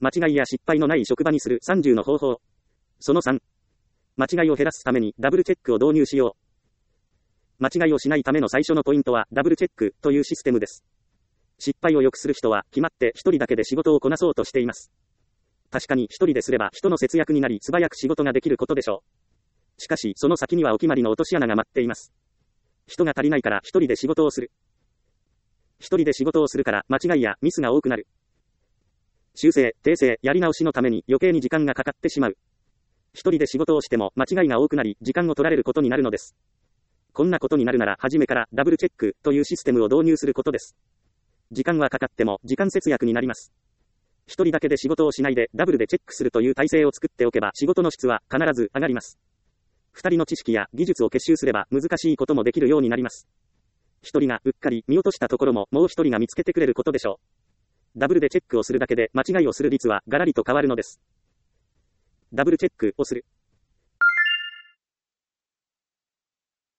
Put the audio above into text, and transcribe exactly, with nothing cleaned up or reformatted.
間違いや失敗のない職場にするさんじゅうの方法。そのさん。間違いを減らすためにダブルチェックを導入しよう。間違いをしないための最初のポイントはダブルチェックというシステムです。失敗を良くする人は決まって一人だけで仕事をこなそうとしています。確かに一人ですれば人の節約になり素早く仕事ができることでしょう。しかしその先にはお決まりの落とし穴が待っています。人が足りないから一人で仕事をする。一人で仕事をするから間違いやミスが多くなる。修正、訂正、やり直しのために余計に時間がかかってしまう。一人で仕事をしても間違いが多くなり時間を取られることになるのです。こんなことになるなら初めからダブルチェックというシステムを導入することです。時間はかかっても時間節約になります。一人だけで仕事をしないでダブルでチェックするという体制を作っておけば仕事の質は必ず上がります。二人の知識や技術を結集すれば難しいこともできるようになります。一人がうっかり見落としたところももう一人が見つけてくれることでしょう。ダブルでチェックをするだけで間違いをする率はガラリと変わるのです。ダブルチェックをする。